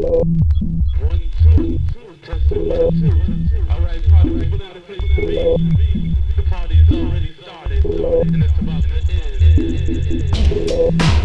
One, two, testing, one, two. All right, party people now, the place to be. The party is already started, and it's about to end.